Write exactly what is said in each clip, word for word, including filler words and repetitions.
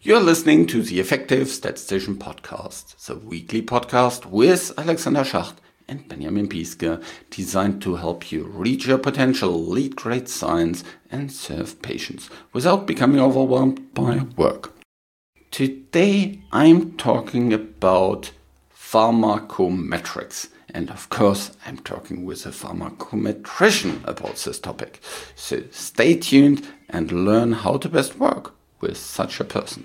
You're listening to the Effective Statistician Podcast, the weekly podcast with Alexander Schacht and Benjamin Piske, designed to help you reach your potential, lead great science, and serve patients without becoming overwhelmed by work. Today, I'm talking about pharmacometrics. And of course, I'm talking with a pharmacometrician about this topic. So stay tuned and learn how to best work with such a person.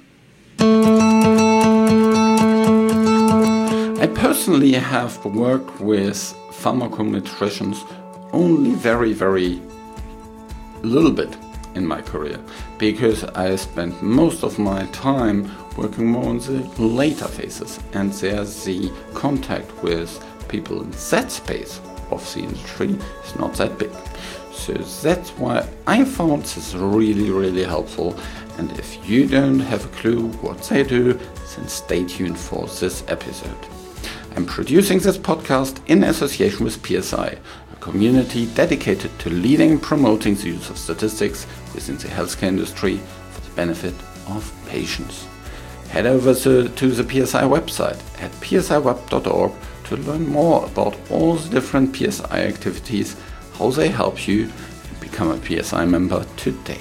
I personally have worked with pharmacometricians only very, very little bit in my career, because I spent most of my time working more on the later phases, and there's the contact with people in that space of the industry is not that big. So that's why I found this really, really helpful. And if you don't have a clue what they do, then stay tuned for this episode. I'm producing this podcast in association with P S I, a community dedicated to leading and promoting the use of statistics within the healthcare industry for the benefit of patients. Head over to, to the P S I website at p s i web dot org to learn more about all the different P S I activities, how they help you, and become a P S I member today.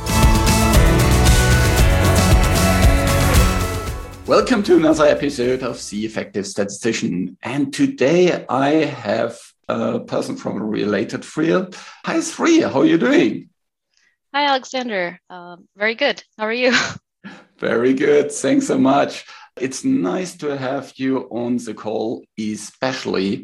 Welcome to another episode of The Effective Statistician. And today I have a person from a related field. Hi, Sri, how are you doing? Hi, Alexander. Um, very good. How are you? Very good. Thanks so much. It's nice to have you on the call, especially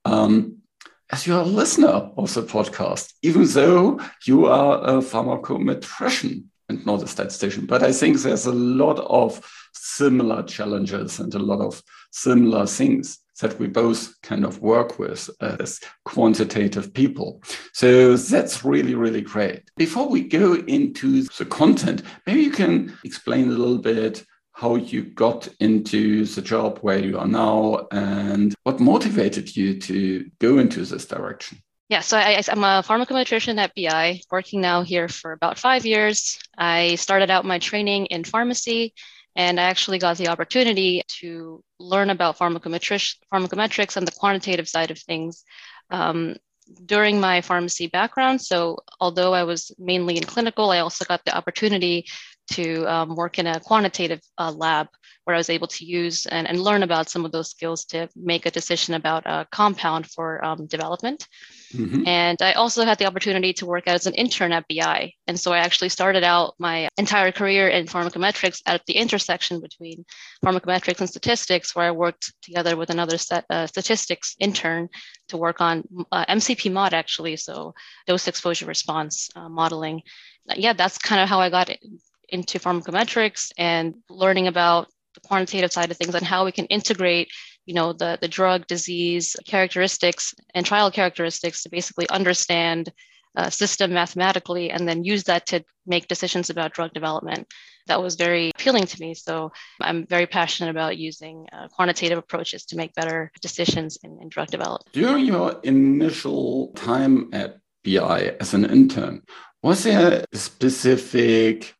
um, as you're a listener of the podcast, even though you are a pharmacometrician and not a statistician. But I think there's a lot of similar challenges and a lot of similar things that we both kind of work with as quantitative people. So that's really, really great. Before we go into the content, maybe you can explain a little bit how you got into the job where you are now and what motivated you to go into this direction. Yeah, so I, I'm a pharmacometrician at B I, working now here for about five years. I started out my training in pharmacy, and I actually got the opportunity to learn about pharmacometrics, pharmacometrics and the quantitative side of things um, during my pharmacy background. So although I was mainly in clinical, I also got the opportunity to um, work in a quantitative uh, lab where I was able to use and, and learn about some of those skills to make a decision about a compound for um, development. Mm-hmm. And I also had the opportunity to work as an intern at B I. And so I actually started out my entire career in pharmacometrics at the intersection between pharmacometrics and statistics, where I worked together with another set, uh, statistics intern to work on uh, M C P mod, actually, so dose exposure response uh, modeling. Yeah, that's kind of how I got into pharmacometrics and learning about the quantitative side of things and how we can integrate, you know, the, the drug disease characteristics and trial characteristics to basically understand a system mathematically and then use that to make decisions about drug development. That was very appealing to me. So I'm very passionate about using uh, quantitative approaches to make better decisions in, in drug development. During your initial time at B I as an intern, was there a specific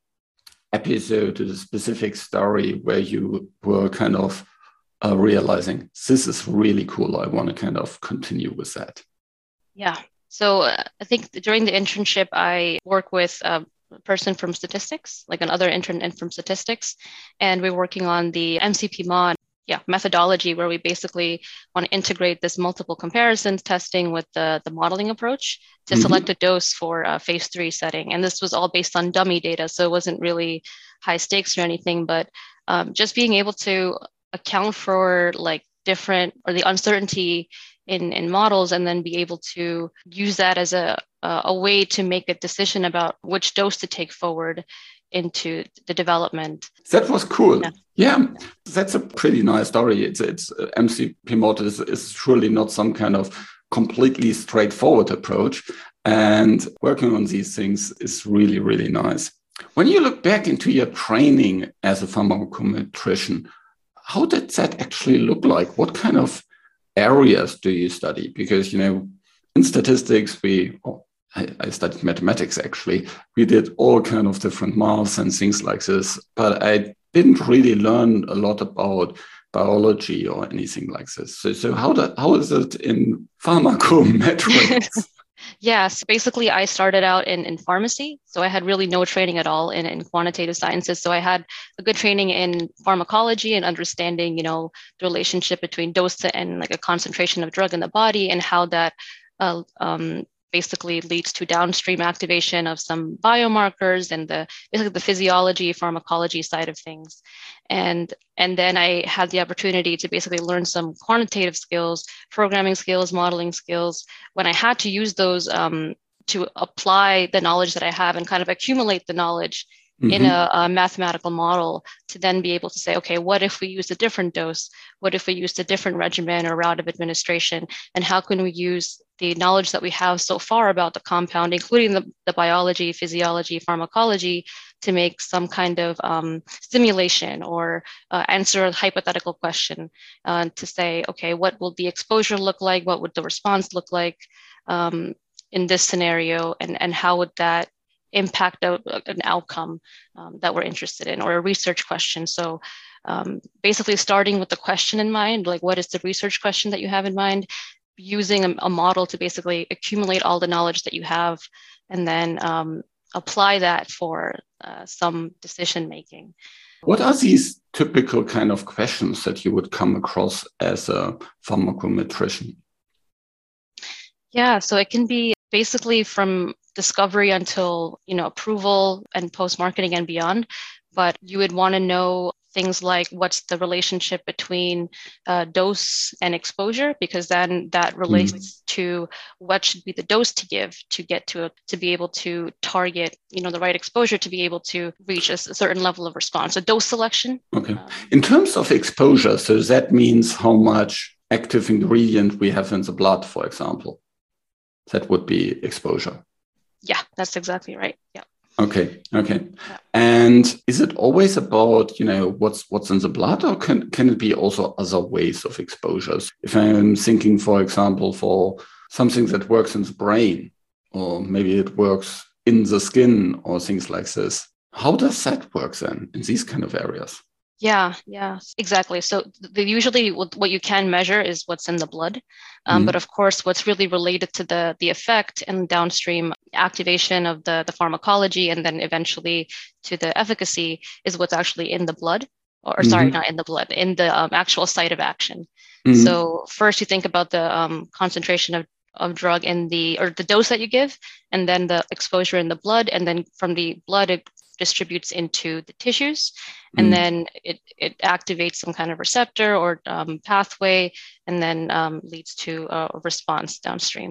episode, a specific story where you were kind of uh, realizing this is really cool, I want to kind of continue with that? Yeah. So uh, I think during the internship, I work with a person from statistics, like another intern in from statistics, and we're working on the M C P mod yeah, methodology where we basically want to integrate this multiple comparisons testing with the, the modeling approach to mm-hmm. select a dose for a phase three setting. And this was all based on dummy data, so it wasn't really high stakes or anything, but um, just being able to account for like different or the uncertainty in, in models and then be able to use that as a, a way to make a decision about which dose to take forward into the development. That was cool. Yeah, yeah, that's a pretty nice story. It's it's uh, M C P mod is, is surely not some kind of completely straightforward approach, and working on these things is really, really nice. When you look back into your training as a pharmacometrician, how did that actually look like? What kind of areas do you study? Because, you know, in statistics, we, oh, I, I studied mathematics, actually. We did all kind of different maths and things like this, but I didn't really learn a lot about biology or anything like this. So, so how, do, how is it in pharmacometrics? Yes, basically I started out in, in pharmacy. So I had really no training at all in, in quantitative sciences. So I had a good training in pharmacology and understanding, you know, the relationship between dose and like a concentration of drug in the body and how that uh, um, basically leads to downstream activation of some biomarkers and the basically the physiology, pharmacology side of things. And, and then I had the opportunity to basically learn some quantitative skills, programming skills, modeling skills, when I had to use those um, to apply the knowledge that I have and kind of accumulate the knowledge mm-hmm. in a, a mathematical model to then be able to say, okay, what if we used a different dose? What if we used a different regimen or route of administration? And how can we use the knowledge that we have so far about the compound, including the, the biology, physiology, pharmacology, to make some kind of um, simulation or uh, answer a hypothetical question uh, to say, okay, what will the exposure look like? What would the response look like um, in this scenario? And, and how would that impact a, an outcome um, that we're interested in, or a research question? So um, basically starting with the question in mind, like what is the research question that you have in mind? Using a, a model to basically accumulate all the knowledge that you have and then um, apply that for uh, some decision making. What are these typical kind of questions that you would come across as a pharmacometrician? Yeah, so it can be basically from discovery until, you know, approval and post-marketing and beyond. But you would want to know things like what's the relationship between uh, dose and exposure, because then that relates mm. to what should be the dose to give to get to a, to be able to target, you know, the right exposure to be able to reach a, a certain level of response. So dose selection. Okay. Um, in terms of exposure, so that means how much active ingredient we have in the blood, for example. That would be exposure. Yeah, that's exactly right. Yeah. Okay. Okay. Yeah. And is it always about, you know, what's what's in the blood, or can, can it be also other ways of exposures? If I'm thinking, for example, for something that works in the brain, or maybe it works in the skin or things like this, how does that work then in these kind of areas? Yeah, yeah, exactly. So the, usually what you can measure is what's in the blood. Um, mm-hmm. But of course, what's really related to the, the effect and downstream activation of the, the pharmacology and then eventually to the efficacy is what's actually in the blood, or, or mm-hmm. sorry, not in the blood, in the um, actual site of action. Mm-hmm. So first you think about the um, concentration of, of drug in the, or the dose that you give, and then the exposure in the blood. And then from the blood, it distributes into the tissues, and mm. then it, it activates some kind of receptor or um, pathway, and then um, leads to a response downstream.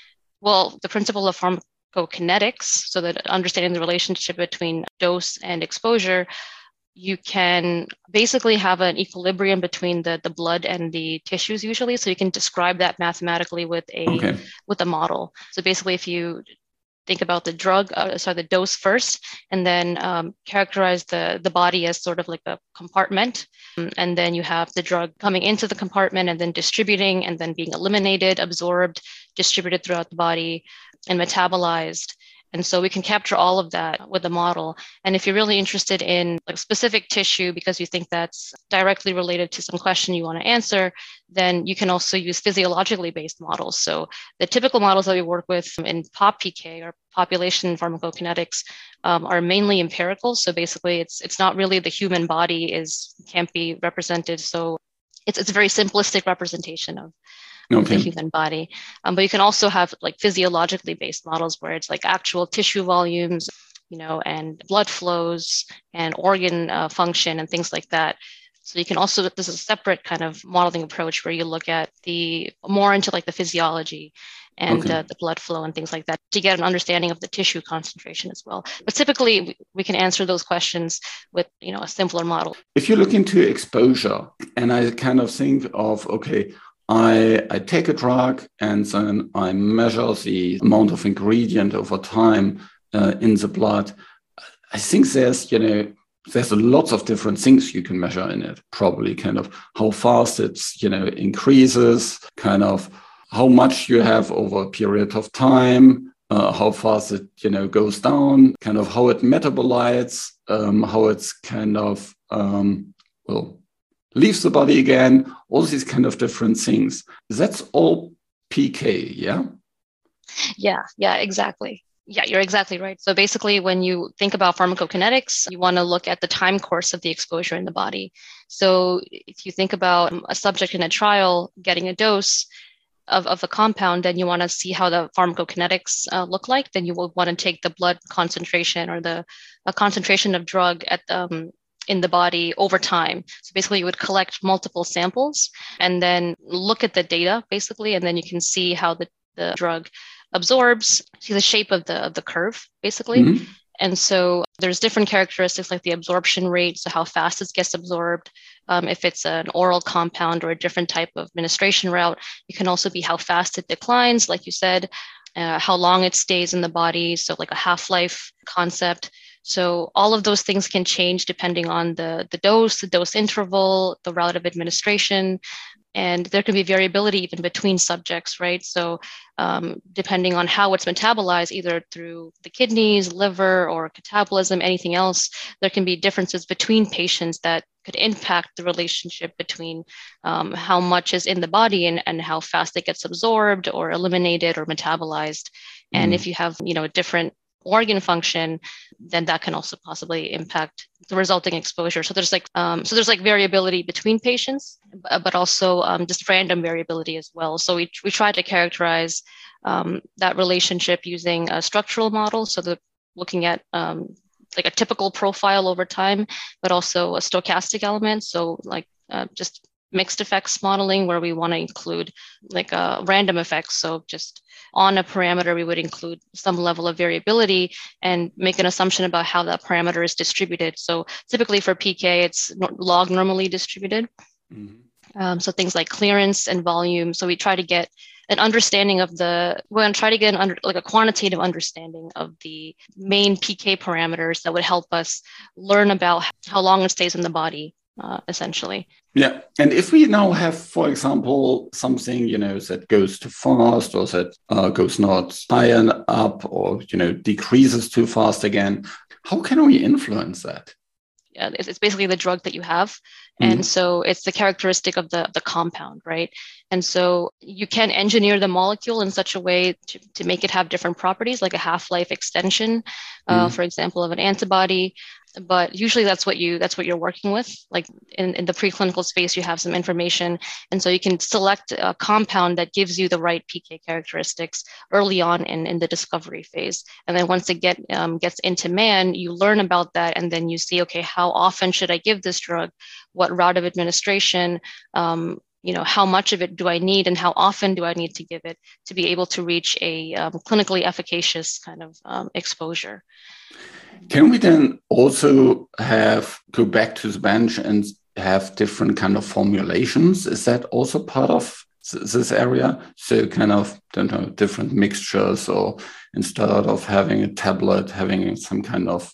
Well, the principle of pharmacokinetics, so that understanding the relationship between dose and exposure, you can basically have an equilibrium between the, the blood and the tissues usually. So you can describe that mathematically with a okay. with a model. So basically, if you think about the drug, uh, sorry, the dose first, and then um, characterize the, the body as sort of like a compartment. Um, and then you have the drug coming into the compartment and then distributing and then being eliminated, absorbed, distributed throughout the body, and metabolized. And so we can capture all of that with the model. And if you're really interested in like specific tissue because you think that's directly related to some question you want to answer, then you can also use physiologically based models. So the typical models that we work with in PopPK, or population pharmacokinetics, um, are mainly empirical. So basically it's it's not really the human body is can't be represented. So it's it's a very simplistic representation of Okay. the human body. Um, but you can also have like physiologically based models where it's like actual tissue volumes, you know, and blood flows and organ uh, function and things like that. So you can also, this is a separate kind of modeling approach where you look at the more into like the physiology and okay. uh, the blood flow and things like that to get an understanding of the tissue concentration as well. But typically we, we can answer those questions with, you know, a simpler model. If you look into exposure, and I kind of think of, okay, I, I take a drug and then I measure the amount of ingredient over time uh, in the blood. I think there's, you know, there's a lots of different things you can measure in it. Probably kind of how fast it's, you know, increases, kind of how much you have over a period of time, uh, how fast it, you know, goes down, kind of how it metabolites, um, how it's kind of um, will leave the body again, all these kind of different things. That's all P K, yeah? Yeah, yeah, exactly. Yeah, you're exactly right. So basically, when you think about pharmacokinetics, you want to look at the time course of the exposure in the body. So if you think about a subject in a trial getting a dose of, of a compound, then you want to see how the pharmacokinetics uh, look like. Then you will want to take the blood concentration or the a concentration of drug at um, in the body over time. So basically, you would collect multiple samples and then look at the data, basically, and then you can see how the, the drug absorbs, see the shape of the of the curve, basically. Mm-hmm. And so there's different characteristics like the absorption rate, so how fast it gets absorbed. Um, if it's an oral compound or a different type of administration route, it can also be how fast it declines, like you said, uh, how long it stays in the body, so like a half-life concept. So all of those things can change depending on the, the dose, the dose interval, the route of administration. And there can be variability even between subjects, right? So um, depending on how it's metabolized, either through the kidneys, liver, or catabolism, anything else, there can be differences between patients that could impact the relationship between um, how much is in the body and, and how fast it gets absorbed or eliminated or metabolized. Mm. And if you have, you know, a different organ function, then that can also possibly impact the resulting exposure. So there's like um, so there's like variability between patients, but also um, just random variability as well. So we we try to characterize um, that relationship using a structural model. So the looking at um, like a typical profile over time, but also a stochastic element. So like uh, just mixed effects modeling, where we want to include like uh, random effects. So just on a parameter, we would include some level of variability and make an assumption about how that parameter is distributed. So typically for P K, it's log normally distributed. Mm-hmm. Um, so things like clearance and volume. So we try to get an understanding of the, we're going to try to get an under, like a quantitative understanding of the main P K parameters that would help us learn about how long it stays in the body. Uh, essentially. Yeah. And if we now have, for example, something, you know, that goes too fast or that uh, goes not high up or, you know, decreases too fast again, how can we influence that? Yeah, it's basically the drug that you have. Mm-hmm. And so it's the characteristic of the, the compound, right? And so you can engineer the molecule in such a way to, to make it have different properties, like a half-life extension, uh, mm-hmm. for example, of an antibody. But usually that's what you that's what you're working with. Like in, in the preclinical space, you have some information. And so you can select a compound that gives you the right P K characteristics early on in, in the discovery phase. And then once it get um, gets into man, you learn about that. And then you see, okay, how often should I give this drug? What route of administration? Um, you know, how much of it do I need and how often do I need to give it to be able to reach a um, clinically efficacious kind of um, exposure? Can we then also have go back to the bench and have different kind of formulations? Is that also part of th- this area? So kind of, don't know, different mixtures, or instead of having a tablet, having some kind of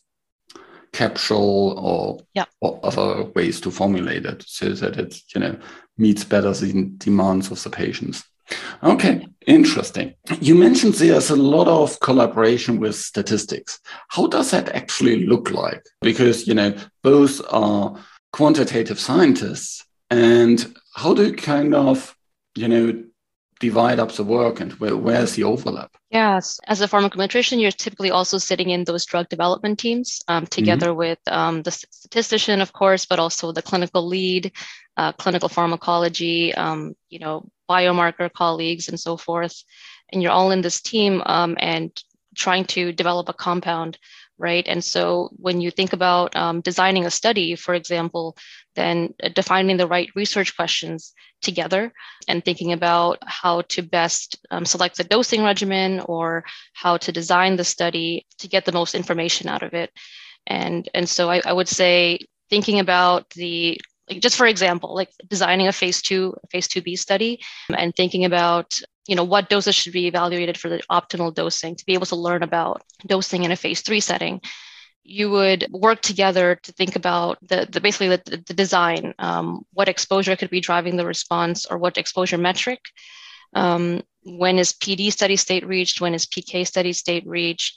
capsule or, yeah. or other ways to formulate it so that it, you know, meets better the demands of the patients. Okay, interesting. You mentioned there's a lot of collaboration with statistics. How does that actually look like? Because, you know, both are quantitative scientists, and how do you kind of, you know, divide up the work, and where, where's the overlap? Yes, as a pharmacometrician, you're typically also sitting in those drug development teams um, together mm-hmm. with um, the statistician, of course, but also the clinical lead, uh, clinical pharmacology, um, you know, biomarker colleagues and so forth. And you're all in this team um, and trying to develop a compound, right? And so when you think about um, designing a study, for example, then defining the right research questions together and thinking about how to best um, select the dosing regimen or how to design the study to get the most information out of it. And, and so I, I would say thinking about the Like just for example, like designing a phase two, phase two B study and thinking about, you know, what doses should be evaluated for the optimal dosing to be able to learn about dosing in a phase three setting. You would work together to think about the, the basically the, the design, um, what exposure could be driving the response or what exposure metric. Um, when is P D steady state reached? When is P K steady state reached?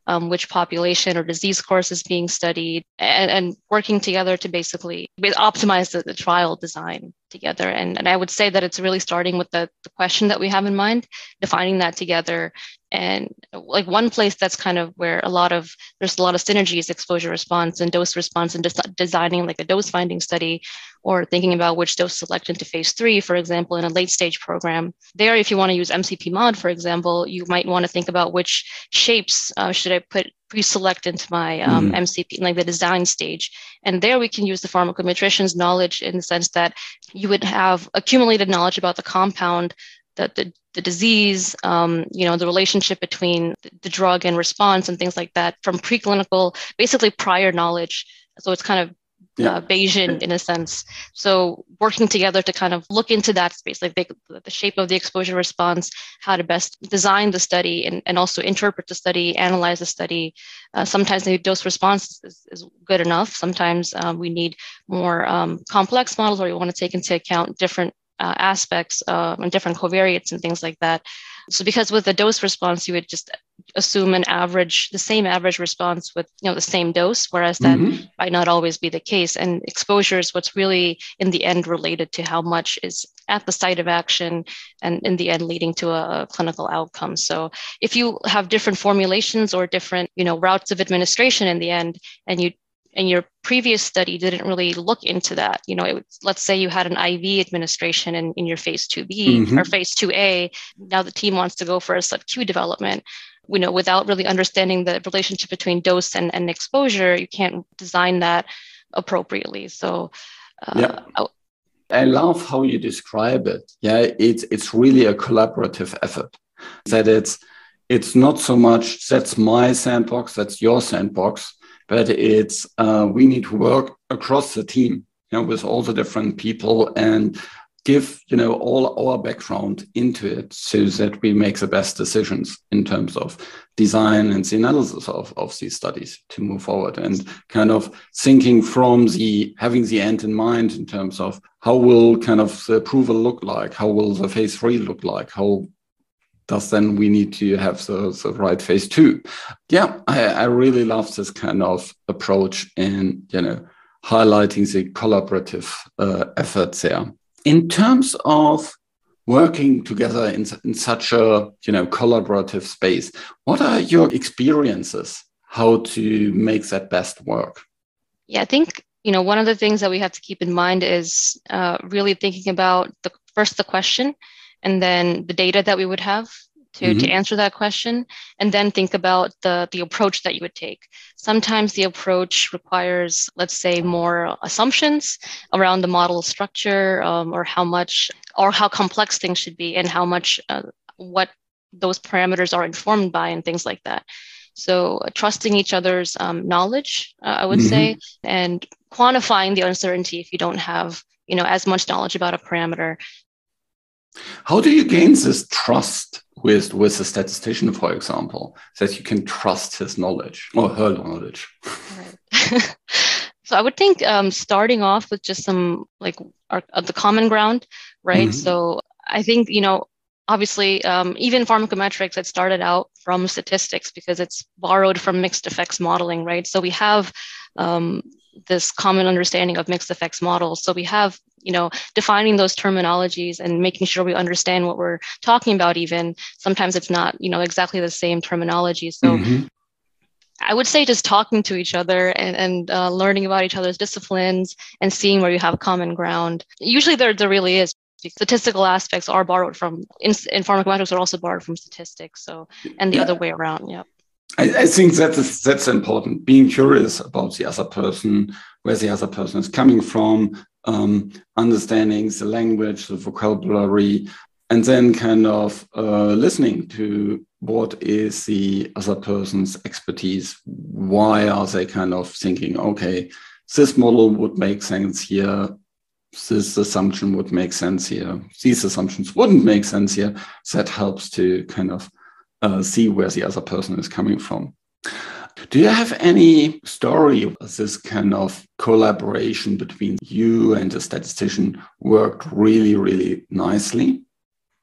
um, which population or disease course is being studied, and, and working together to basically optimize the, the trial design together. And, and I would say that it's really starting with the, the question that we have in mind, defining that together. And like one place that's kind of where a lot of, there's a lot of synergies, exposure response and dose response, and des- designing like a dose finding study, or thinking about which dose select into phase three, for example, in a late stage program. There, if you want to use M C P mod, for example, you might want to think about which shapes uh, should I put pre-select into my um, mm. M C P, like the design stage. And there we can use the pharmacometrician's knowledge in the sense that you would have accumulated knowledge about the compound, the, the, the disease, um, you know, the relationship between the drug and response and things like that from preclinical, basically prior knowledge. So it's kind of yeah. uh, Bayesian in a sense. So working together to kind of look into that space, like the, the shape of the exposure response, how to best design the study and, and also interpret the study, analyze the study. Uh, sometimes the dose response is, is good enough. Sometimes um, we need more um, complex models where we want to take into account different Uh, aspects uh, and different covariates and things like that. So because with the dose response, you would just assume an average, the same average response with, you know, the same dose, whereas that mm-hmm. might not always be the case. And exposure is what's really in the end related to how much is at the site of action and in the end leading to a, a clinical outcome. So if you have different formulations or different, you know, routes of administration in the end, and you and your previous study didn't really look into that. You know, it, let's say you had an I V administration in, in your phase two B mm-hmm. or phase two A. Now the team wants to go for a sub-Q development. You know, without really understanding the relationship between dose and, and exposure, you can't design that appropriately. So, uh, yeah. I love how you describe it. Yeah, it's it's really a collaborative effort. That it's it's not so much that's my sandbox, that's your sandbox. But it's uh, we need to work across the team, you know, with all the different people and give, you know, all our background into it so that we make the best decisions in terms of design and the analysis of, of these studies to move forward, and kind of thinking from the having the end in mind in terms of how will kind of the approval look like, how will the phase three look like, how does then we need to have the, the right phase two. Yeah, I, I really love this kind of approach in, you know, highlighting the collaborative uh, efforts there. In terms of working together in, in such a, you know, collaborative space, what are your experiences how to make that best work? Yeah, I think, you know, one of the things that we have to keep in mind is uh, really thinking about the first the question, and then the data that we would have to, mm-hmm. to answer that question, and then think about the, the approach that you would take. Sometimes the approach requires, let's say, more assumptions around the model structure, um, or how much or how complex things should be, and how much uh, what those parameters are informed by, and things like that. So uh, trusting each other's um, knowledge, uh, I would mm-hmm. say, and quantifying the uncertainty if you don't have, you know, as much knowledge about a parameter. How do you gain this trust with, with a statistician, for example, that you can trust his knowledge or her knowledge? Right. So I would think um, starting off with just some like our, uh, the common ground, right? Mm-hmm. So I think, you know, obviously, um, even pharmacometrics, it started out from statistics because it's borrowed from mixed effects modeling, right? So we have um, this common understanding of mixed effects models. So we have, you know, defining those terminologies and making sure we understand what we're talking about. Even sometimes it's not, you know, exactly the same terminology. So mm-hmm. I would say just talking to each other and, and uh, learning about each other's disciplines and seeing where you have common ground. Usually there, there really is. Statistical aspects are borrowed from, in, in pharmacometrics are also borrowed from statistics. So, and the yeah. other way around. Yeah. I, I think that is, that's important. Being curious about the other person, where the other person is coming from, um, understanding the language, the vocabulary, and then kind of uh, listening to what is the other person's expertise. Why are they kind of thinking, okay, this model would make sense here. This assumption would make sense here. These assumptions wouldn't make sense here. That helps to kind of uh, see where the other person is coming from. Do you have any story of this kind of collaboration between you and the statistician worked really, really nicely?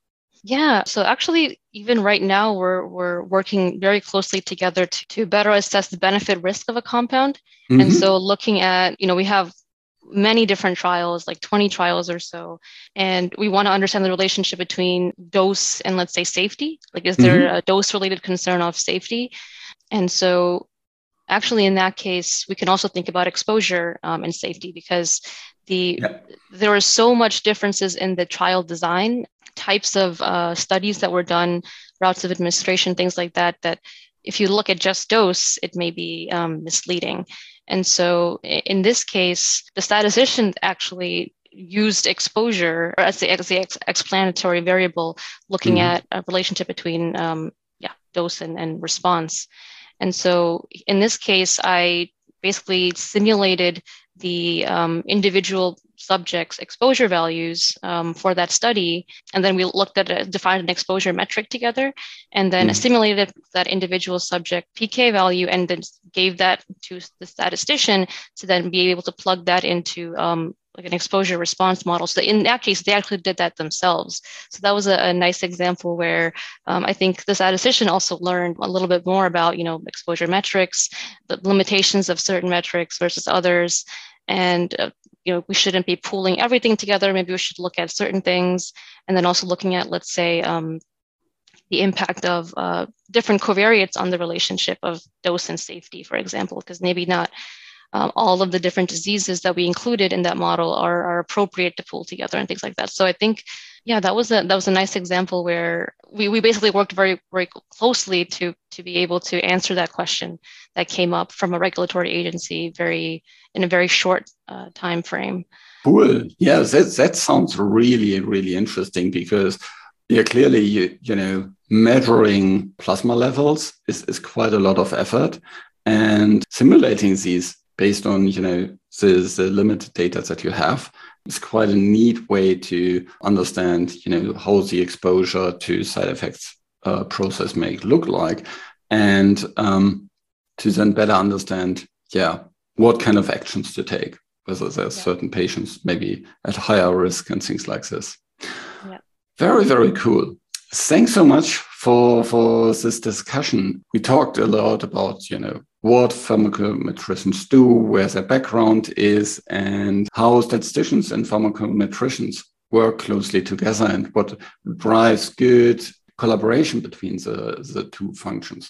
Yeah. So actually, even right now, we're we're working very closely together to, to better assess the benefit risk of a compound. Mm-hmm. And so looking at, you know, we have many different trials, like twenty trials or so. And we want to understand the relationship between dose and, let's say, safety. Like, is there mm-hmm. a dose-related concern of safety? And so actually, in that case, we can also think about exposure um, and safety, because the yeah. there are so much differences in the trial design, types of uh, studies that were done, routes of administration, things like that, that if you look at just dose, it may be um, misleading. And so in this case, the statistician actually used exposure as the, as the ex- explanatory variable, looking mm-hmm. at a relationship between um, yeah, dose and, and response. And so in this case, I basically simulated the um, individual subjects' exposure values um, for that study. And then we looked at a, defined an exposure metric together, and then mm. simulated that individual subject P K value, and then gave that to the statistician to then be able to plug that into um, like an exposure response model. So in that case, they actually did that themselves. So that was a, a nice example where um, I think the statistician also learned a little bit more about, you know, exposure metrics, the limitations of certain metrics versus others. And, uh, you know, we shouldn't be pooling everything together. Maybe we should look at certain things. And then also looking at, let's say, um, the impact of uh, different covariates on the relationship of dose and safety, for example, because maybe not Um, all of the different diseases that we included in that model are, are appropriate to pull together and things like that. So I think, yeah, that was a that was a nice example where we, we basically worked very, very closely to to be able to answer that question that came up from a regulatory agency very in a very short uh, time frame. Cool. Yeah, that that sounds really, really interesting, because yeah, clearly you you know measuring plasma levels is, is quite a lot of effort, and simulating these based on, you know, the, the limited data that you have, it's quite a neat way to understand, you know, how the exposure to side effects uh, process may look like, and um, to then better understand, yeah, what kind of actions to take, whether there's yeah. certain patients maybe at higher risk and things like this. Yeah. Very, very cool. Thanks so much for, for this discussion. We talked a lot about, you know, what pharmacometricians do, where their background is, and how statisticians and pharmacometricians work closely together, and what drives good collaboration between the, the two functions.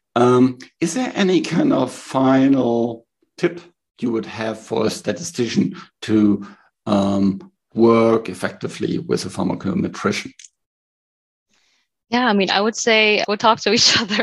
Um, is there any kind of final tip you would have for a statistician to um, work effectively with a pharmacometrician? Yeah, I mean, I would say go talk to each other.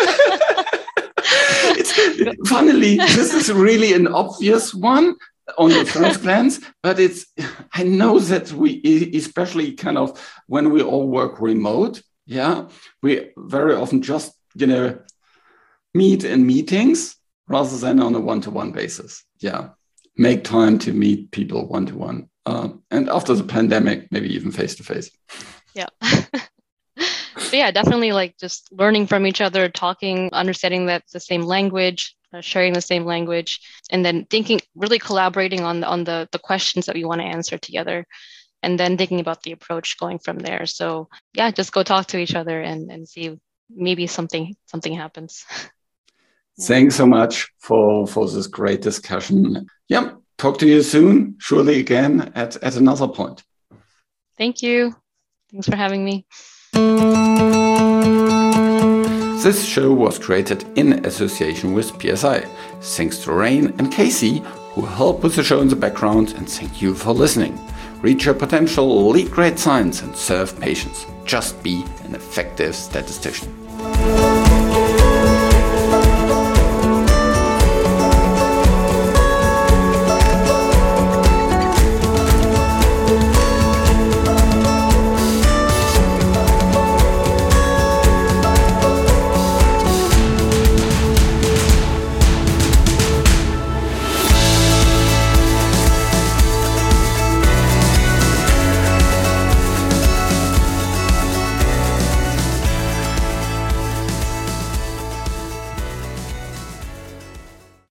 It's, funnily, this is really an obvious one on the first glance, but it's, I know that we, especially kind of when we all work remote, yeah, we very often just, you know, meet in meetings rather than on a one-to-one basis. Yeah, make time to meet people one-to-one. Uh, and after the pandemic, maybe even face-to-face. Yeah. But yeah, definitely like just learning from each other, talking, understanding that's the same language, uh, sharing the same language, and then thinking, really collaborating on, on the, the questions that we want to answer together, and then thinking about the approach going from there. So yeah, just go talk to each other and, and see maybe something something happens. Yeah. Thanks so much for, for this great discussion. Yeah, talk to you soon, surely again at, at another point. Thank you. Thanks for having me. This show was created in association with P S I. Thanks to Rain and Casey, who help with the show in the background, and thank you for listening. Reach your potential, lead great science, and serve patients. Just be an effective statistician.